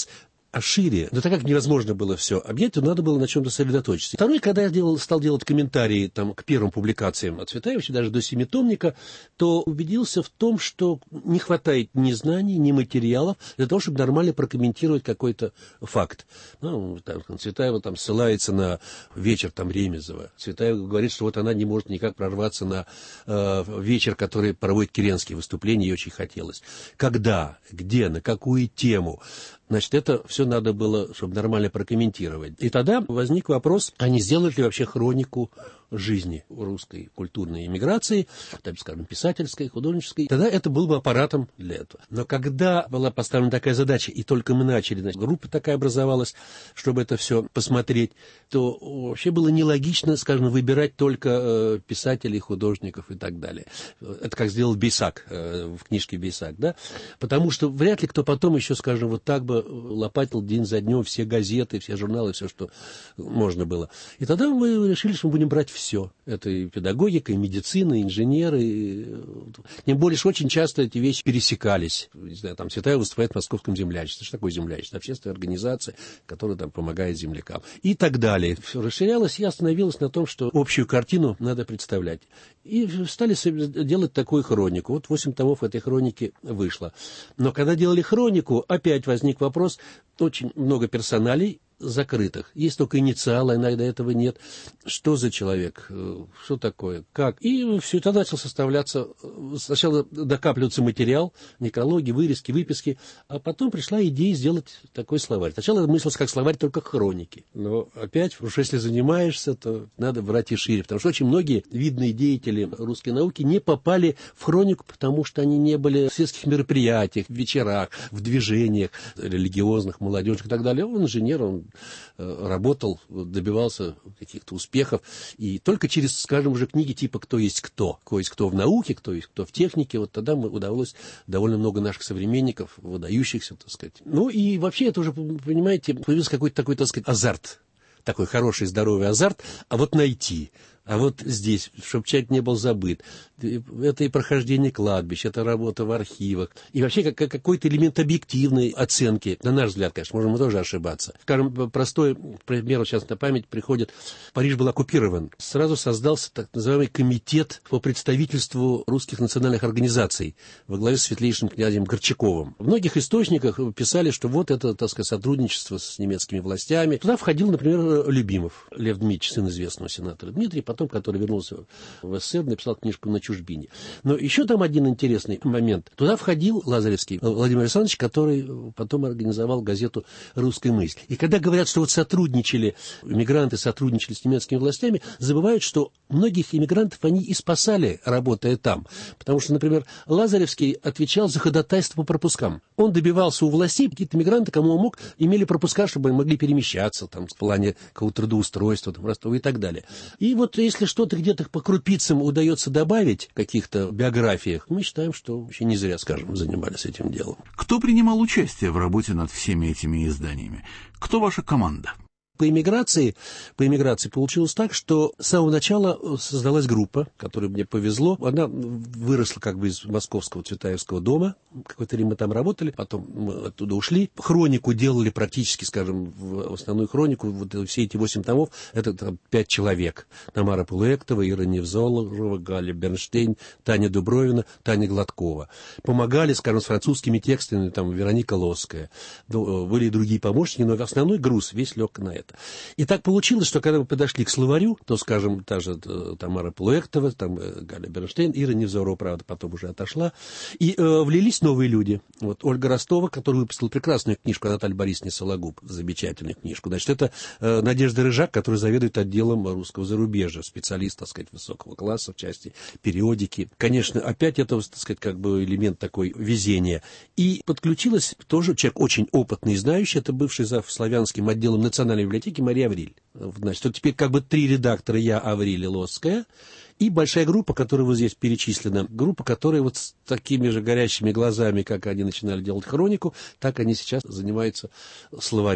а шире. Но так как невозможно было все объять, то надо было на чем-то сосредоточиться. Второй, когда я делал, стал делать комментарии там, к первым публикациям от Цветаевича, даже до семитомника, то убедился в том, что не хватает ни знаний, ни материалов для того, чтобы нормально прокомментировать какой-то факт. Ну, там, Цветаева там ссылается на вечер там, Ремезова. Цветаева говорит, что вот она не может никак прорваться на э, вечер, который проводит Керенский выступление, ей очень хотелось. Когда, где, на какую тему? Значит, это все надо было, чтобы нормально прокомментировать. И тогда возник вопрос, а не сделать ли вообще хронику жизни русской культурной эмиграции, так скажем, писательской, художнической. Тогда это был бы аппаратом для этого. Но когда была поставлена такая задача, и только мы начали, значит, группа такая образовалась, чтобы это все посмотреть, то вообще было нелогично, скажем, выбирать только э, писателей, художников и так далее. Это как сделал Бейсак э, в книжке Бейсак, да? Потому что вряд ли кто потом еще, скажем, вот так бы лопатил день за днем все газеты, все журналы, все, что можно было. И тогда мы решили, что мы будем брать все. Это и педагогика, и медицина, и инженеры. И... Тем более, что очень часто эти вещи пересекались. Не знаю, там Цветаева выступает в Московском землячестве. Что такое землячество? Общественная организация, которая там помогает землякам. И так далее. Все расширялось и остановилось на том, что общую картину надо представлять. И стали делать такую хронику. Вот восемь томов этой хроники вышло. Но когда делали хронику, опять возник вопрос, очень много персоналей закрытых. Есть только инициалы, иногда этого нет. Что за человек? Что такое? Как? И все это начал составляться. Сначала докапливаться материал, некрологи, вырезки, выписки, а потом пришла идея сделать такой словарь. Сначала мыслился как словарь только хроники. Но опять, уж если занимаешься, то надо брать и шире. Потому что очень многие видные деятели русской науки не попали в хронику, потому что они не были в светских мероприятиях, в вечерах, в движениях религиозных, молодежных и так далее. Он инженер, он работал, добивался каких-то успехов. И только через, скажем, уже книги типа «Кто есть кто?», «Кто есть кто в науке?», «Кто есть кто в технике?», вот тогда мы удалось довольно много наших современников, выдающихся, так сказать. Ну и вообще это уже, понимаете, появился какой-то такой, так сказать, азарт. Такой хороший, здоровый азарт. А вот найти... А вот здесь, чтобы человек не был забыт, это и прохождение кладбищ, это работа в архивах, и вообще как, какой-то элемент объективной оценки. На наш взгляд, конечно, можем мы тоже ошибаться. Скажем, простой пример, сейчас на память приходит. Париж был оккупирован. Сразу создался так называемый комитет по представительству русских национальных организаций во главе с светлейшим князем Горчаковым. В многих источниках писали, что вот это, так сказать, сотрудничество с немецкими властями. Туда входил, например, Любимов, Лев Дмитриевич, сын известного сенатора Дмитрия, потом, который вернулся в СССР, написал книжку «На чужбине». Но еще там один интересный момент. Туда входил Лазаревский Владимир Александрович, который потом организовал газету «Русская мысль». И когда говорят, что вот сотрудничали, иммигранты сотрудничали с немецкими властями, забывают, что многих иммигрантов они и спасали, работая там. Потому что, например, Лазаревский отвечал за ходатайство по пропускам. Он добивался у властей, какие-то иммигранты, кому он мог, имели пропуска, чтобы они могли перемещаться там, в плане какого-то трудоустройства там, Ростова и так далее. И вот если что-то где-то по крупицам удается добавить в каких-то биографиях, мы считаем, что вообще не зря, скажем, занимались этим делом. Кто принимал участие в работе над всеми этими изданиями? Кто ваша команда? По эмиграции, по эмиграции получилось так, что с самого начала создалась группа, которой мне повезло. Она выросла как бы из московского Цветаевского дома. Какое-то время мы там работали, потом мы оттуда ушли. Хронику делали практически, скажем, в основную хронику. Вот все эти восемь томов, это там, пять человек. Тамара Полуэктова, Ира Невзорова, Галя Бернштейн, Таня Дубровина, Таня Гладкова. Помогали, скажем, с французскими текстами, там, Вероника Лосская. Были и другие помощники, но основной груз весь лег на это. И так получилось, что когда мы подошли к словарю, то, скажем, та же Тамара Полуэктова, там Галя Бернштейн, Ира Невзорова, правда, потом уже отошла, и э, влились новые люди. Вот Ольга Ростова, которая выпустила прекрасную книжку, Наталья Борисовна Сологуб, замечательную книжку. Значит, это э, Надежда Рыжак, которая заведует отделом русского зарубежья, специалист, так сказать, высокого класса в части периодики. Конечно, опять это, так сказать, как бы элемент такой везения. И подключилась тоже человек очень опытный и знающий, это бывший зав. Славянским отделом национальной библиотеки Мария Авриль. Значит, вот теперь как бы три редактора, я, Авриль и Лосская, и большая группа, которая вот здесь перечислена. Группа, которая вот с такими же горящими глазами, как они начинали делать хронику, так они сейчас занимаются словарем.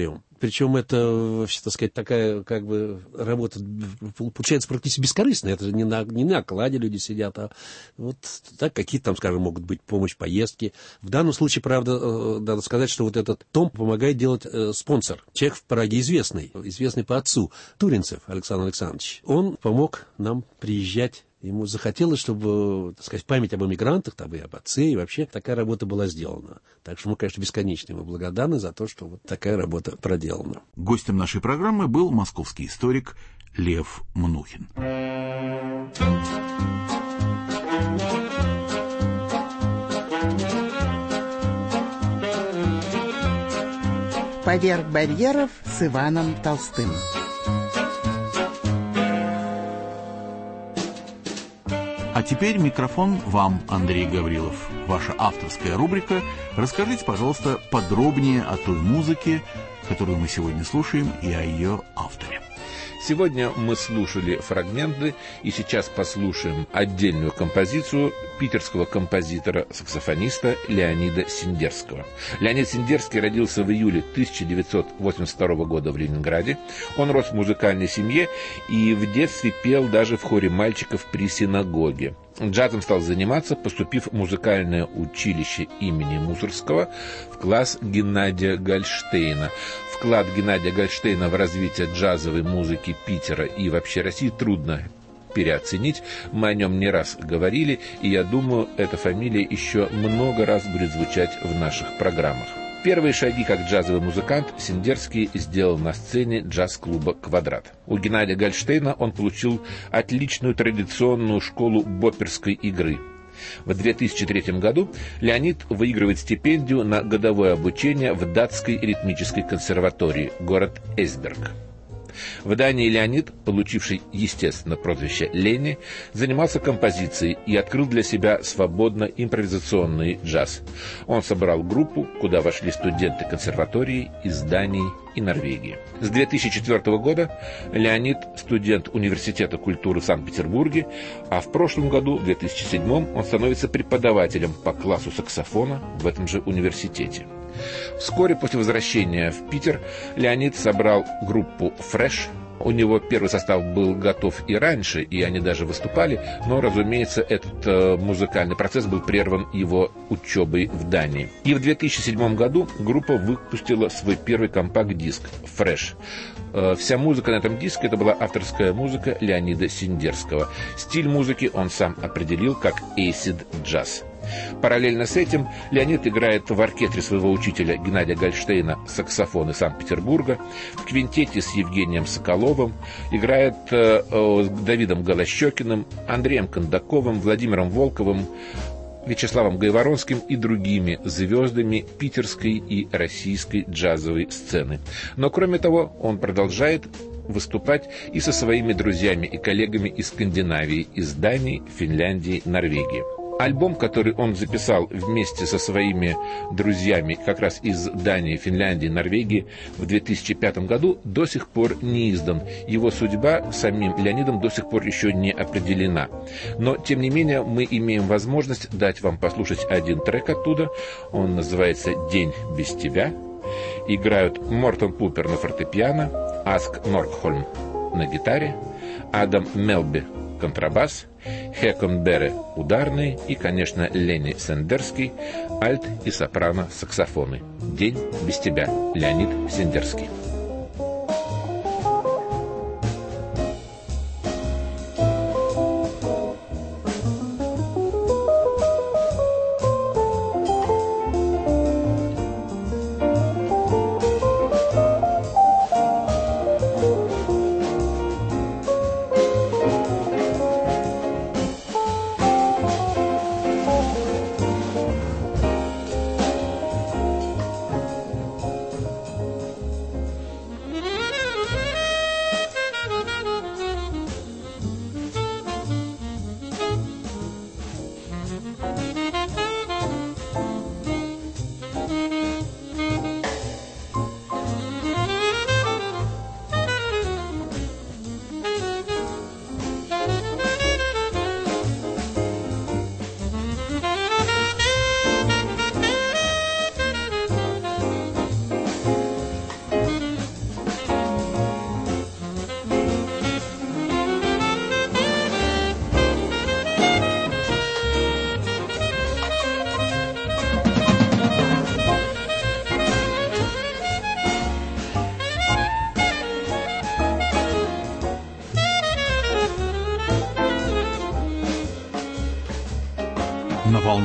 Причем это, так сказать, такая как бы работа получается практически бескорыстная. Это же не на, не на окладе люди сидят, а вот так какие-то там, скажем, могут быть помощь, поездки. В данном случае, правда, надо сказать, что вот этот том помогает делать э, спонсор. Человек в Праге известный, известный по отцу, Туринцев Александр Александрович. Он помог нам приезжать. Ему захотелось, чтобы, так сказать, память об эмигрантах, там, и об отце, и вообще такая работа была сделана. Так что мы, конечно, бесконечно ему благодарны за то, что вот такая работа проделана. Гостем нашей программы был московский историк Лев Мнухин. «Поверх барьеров» с Иваном Толстым. А теперь микрофон вам, Андрей Гаврилов. Ваша авторская рубрика. Расскажите, пожалуйста, подробнее о той музыке, которую мы сегодня слушаем, и о ее авторе. Сегодня мы слушали фрагменты, и сейчас послушаем отдельную композицию питерского композитора-саксофониста Леонида Сендерского. Леонид Сендерский родился в июле тысяча девятьсот восемьдесят второго года в Ленинграде. Он рос в музыкальной семье и в детстве пел даже в хоре мальчиков при синагоге. Джазом стал заниматься, поступив в музыкальное училище имени Мусоргского в класс Геннадия Гольштейна. Вклад Геннадия Гольштейна в развитие джазовой музыки Питера и вообще России трудно переоценить. Мы о нем не раз говорили, и я думаю, эта фамилия еще много раз будет звучать в наших программах. Первые шаги как джазовый музыкант Сендерский сделал на сцене джаз-клуба «Квадрат». У Геннадия Гольштейна он получил отличную традиционную школу бопперской игры. В две тысячи третьем году Леонид выигрывает стипендию на годовое обучение в датской ритмической консерватории, город Эсберг. В Дании Леонид, получивший, естественно, прозвище Лени, занимался композицией и открыл для себя свободно импровизационный джаз. Он собрал группу, куда вошли студенты консерватории из Дании и Норвегии. С две тысячи четвёртого года Леонид студент Университета культуры в Санкт-Петербурге, а в прошлом году, в две тысячи седьмом, он становится преподавателем по классу саксофона в этом же университете. Вскоре после возвращения в Питер Леонид собрал группу «Фреш». У него первый состав был готов и раньше, и они даже выступали, но, разумеется, этот э, музыкальный процесс был прерван его учебой в Дании. И в две тысячи седьмом году группа выпустила свой первый компакт-диск «Фреш». Э, вся музыка на этом диске — это была авторская музыка Леонида Сендерского. Стиль музыки он сам определил как «acid джаз». Параллельно с этим Леонид играет в оркестре своего учителя Геннадия Гольштейна саксофон из Санкт-Петербурга, в квинтете с Евгением Соколовым, играет э, э, с Давидом Голощекиным, Андреем Кондаковым, Владимиром Волковым, Вячеславом Гайворонским и другими звездами питерской и российской джазовой сцены. Но кроме того, он продолжает выступать и со своими друзьями и коллегами из Скандинавии, из Дании, Финляндии, Норвегии. Альбом, который он записал вместе со своими друзьями как раз из Дании, Финляндии, Норвегии в две тысячи пятом году, до сих пор не издан. Его судьба самим Леонидом до сих пор еще не определена. Но, тем не менее, мы имеем возможность дать вам послушать один трек оттуда. Он называется «День без тебя». Играют Мортон Пупер на фортепиано, Аск Норкхольм на гитаре, Адам Мелби контрабас, Хекон Бере ударный и, конечно, Лени Сендерский альт и сопрано саксофоны. «День без тебя». Леонид Сендерский.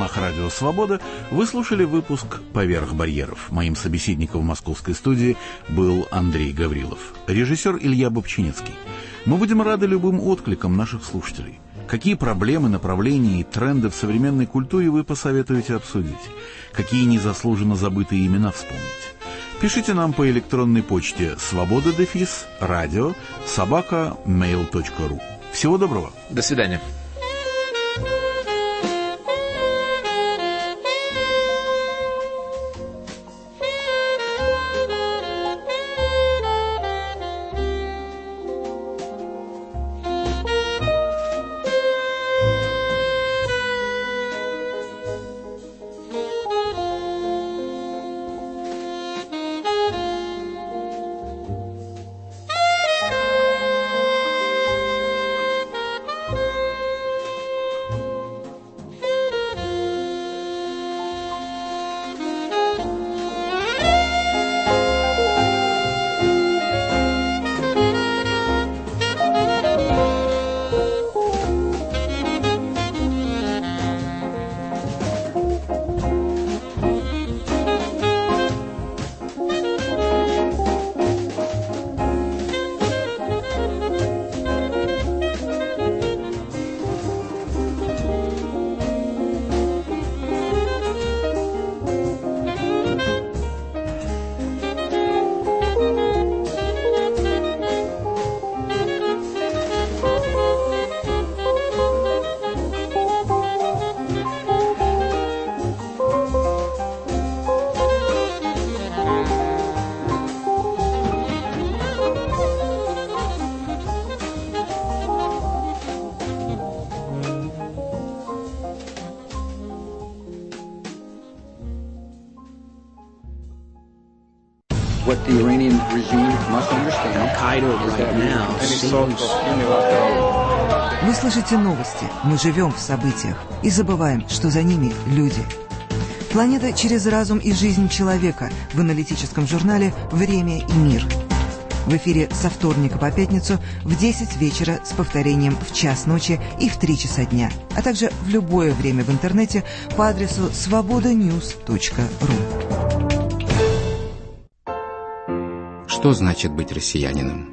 волнах Радио Свобода вы слушали выпуск «Поверх барьеров». Моим собеседником в московской студии был Андрей Гаврилов, режиссер Илья Бобчинецкий. Мы будем рады любым откликам наших слушателей. Какие проблемы, направления и тренды в современной культуре вы посоветуете обсудить? Какие незаслуженно забытые имена вспомнить? Пишите нам по электронной почте свобода дефис радио собака мейл точка ру. Всего доброго. До свидания. What the Iranian regime must understand. Al-Qaeda right now seems... Вы слышите новости. Мы живем в событиях и забываем, что за ними люди. Планета через разум и жизнь человека в аналитическом журнале «Время и мир». В эфире со вторника по пятницу в десять вечера с повторением в час ночи и в три часа дня, а также в любое время в интернете по адресу свобода ньюс точка ру. Что значит быть россиянином?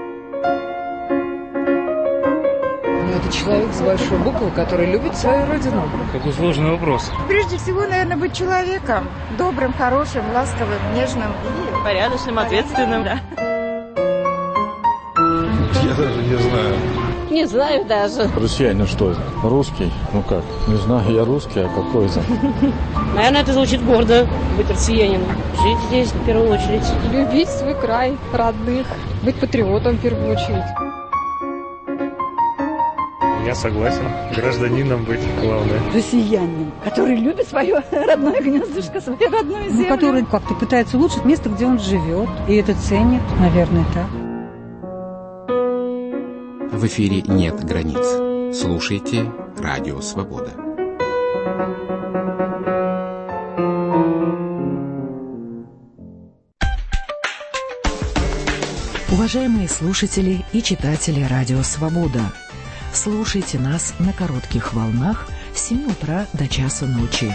Ну, это человек с большой буквы, который любит свою родину. Какой сложный вопрос. Прежде всего, наверное, быть человеком. Добрым, хорошим, ласковым, нежным. И... порядочным, ответственным. Да. Я даже не знаю. Не знаю даже. Россиянин что это? Русский? Ну как? Не знаю, я русский, а какой это? Наверное, это звучит гордо, быть россиянином. Жить здесь в первую очередь. Любить свой край, родных. Быть патриотом в первую очередь. Я согласен. Гражданином быть главное. Россиянин, который любит свое родное гнездышко, свою родную землю. Ну, который как-то пытается улучшить место, где он живет. И это ценит, наверное, так. В эфире нет границ. Слушайте Радио Свобода. Уважаемые слушатели и читатели Радио Свобода, слушайте нас на коротких волнах с семи утра до часа ночи.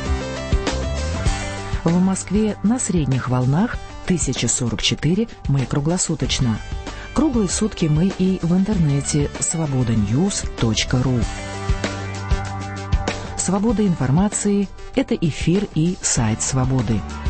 В Москве на средних волнах тысяча сорок четыре мы круглосуточно. Круглые сутки мы и в интернете свобода ньюс точка ру. Свобода информации – это эфир и сайт Свободы.